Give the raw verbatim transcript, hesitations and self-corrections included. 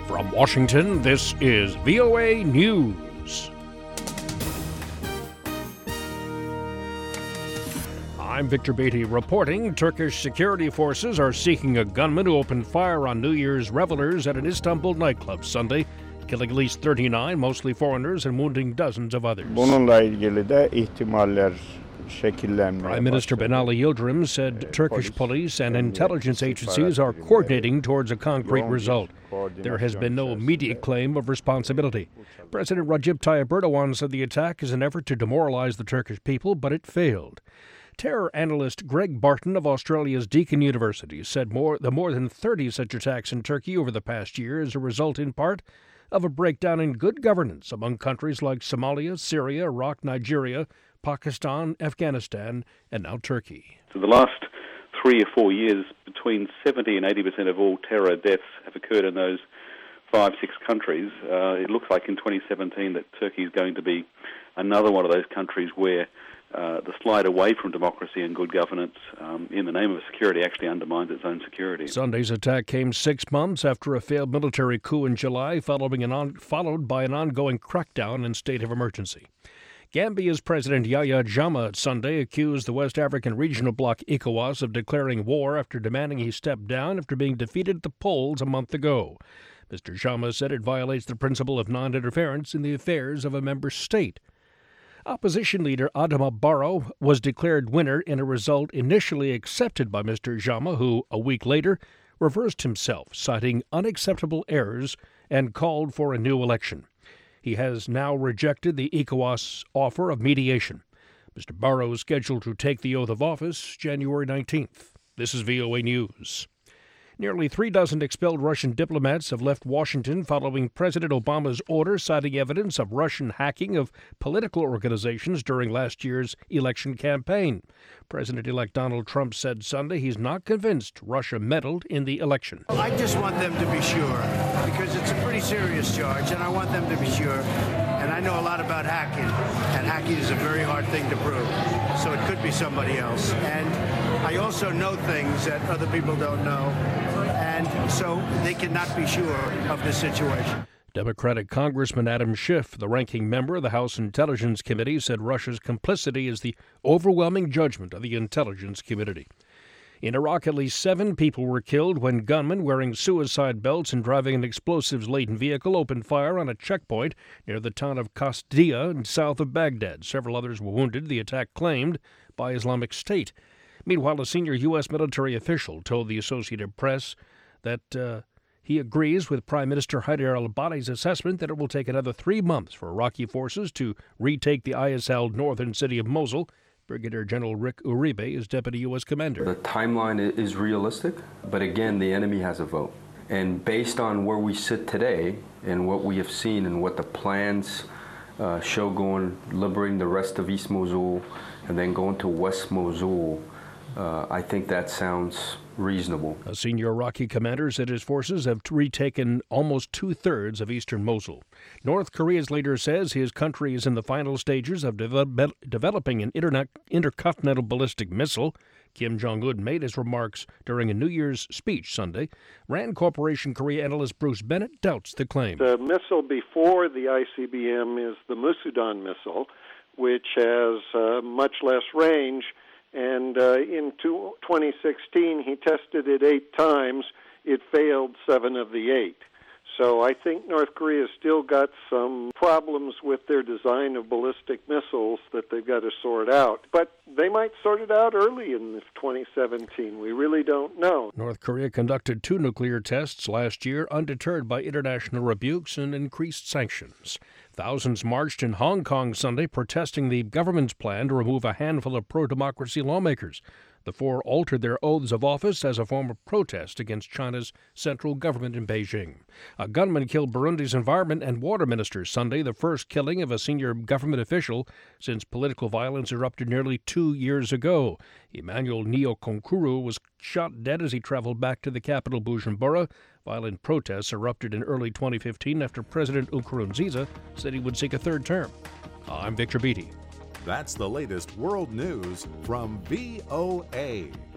From Washington, this is V O A News. I'm Victor Beatty reporting Turkish security forces are seeking a gunman who opened fire on New Year's revelers at an Istanbul nightclub Sunday, killing at least thirty-nine, mostly foreigners, and wounding dozens of others. Bununla ilgili de ihtimaller şekillenmeye Prime Minister Binali Yildirim said Turkish police and intelligence agencies are coordinating towards a concrete result. There has been no immediate claim of responsibility. President Recep Tayyip Erdogan said the attack is an effort to demoralize the Turkish people, but it failed. Terror analyst Greg Barton of Australia's Deakin University said more the more than thirty such attacks in Turkey over the past year is a result in part of a breakdown in good governance among countries like Somalia, Syria, Iraq, Nigeria, Pakistan, Afghanistan, and now Turkey. For the last three or four years, between seventy and eighty percent of all terror deaths have occurred in those five, six countries. Uh, it looks like in twenty seventeen that Turkey is going to be another one of those countries where Uh, the slide away from democracy and good governance um, in the name of security actually undermines its own security. Sunday's attack came six months after a failed military coup in July, following an on, followed by an ongoing crackdown and state of emergency. Gambia's President Yahya Jammeh Sunday accused the West African regional bloc ECOWAS of declaring war after demanding he step down after being defeated at the polls a month ago. Mister Jammeh said it violates the principle of non-interference in the affairs of a member state. Opposition leader Adama Barrow was declared winner in a result initially accepted by Mister Jammeh, who, a week later, reversed himself, citing unacceptable errors and called for a new election. He has now rejected the ECOWAS offer of mediation. Mister Barrow is scheduled to take the oath of office January nineteenth. This is V O A News. Nearly three dozen expelled Russian diplomats have left Washington following President Obama's order citing evidence of Russian hacking of political organizations during last year's election campaign. President-elect Donald Trump said Sunday he's not convinced Russia meddled in the election. I just want them to be sure, because it's a pretty serious charge, and I want them to be sure. And I know a lot about hacking, and hacking is a very hard thing to prove, so it could be somebody else. And I also know things that other people don't know, and so they cannot be sure of the situation. Democratic Congressman Adam Schiff, the ranking member of the House Intelligence Committee, said Russia's complicity is the overwhelming judgment of the intelligence community. In Iraq, at least seven people were killed when gunmen wearing suicide belts and driving an explosives-laden vehicle opened fire on a checkpoint near the town of Qasdiya, south of Baghdad. Several others were wounded, the attack claimed by Islamic State. Meanwhile, a senior U S military official told the Associated Press that uh, he agrees with Prime Minister Haider al-Abadi's assessment that it will take another three months for Iraqi forces to retake the I S L northern city of Mosul. Brigadier General Rick Uribe is Deputy U S Commander. The timeline is realistic, but again, the enemy has a vote. And based on where we sit today and what we have seen and what the plans uh, show going, liberating the rest of East Mosul and then going to West Mosul, uh, I think that sounds reasonable. A senior Iraqi commander said his forces have retaken almost two-thirds of eastern Mosul. North Korea's leader says his country is in the final stages of de- developing an internet- intercontinental ballistic missile. Kim Jong-un made his remarks during a New Year's speech Sunday. Rand Corporation Korea analyst Bruce Bennett doubts the claim. The missile before the I C B M is the Musudan missile, which has uh, much less range. And uh, in two, twenty sixteen, he tested it eight times. It failed seven of the eight. So I think North Korea's still got some problems with their design of ballistic missiles that they've got to sort out. But they might sort it out early in twenty seventeen. We really don't know. North Korea conducted two nuclear tests last year, undeterred by international rebukes and increased sanctions. Thousands marched in Hong Kong Sunday protesting the government's plan to remove a handful of pro-democracy lawmakers. The four altered their oaths of office as a form of protest against China's central government in Beijing. A gunman killed Burundi's environment and water minister Sunday, the first killing of a senior government official since political violence erupted nearly two years ago. Emmanuel Niokonkuru was shot dead as he traveled back to the capital, Bujumbura. Violent protests erupted in early twenty fifteen after President Nkurunziza said he would seek a third term. I'm Victor Beatty. That's the latest world news from V O A.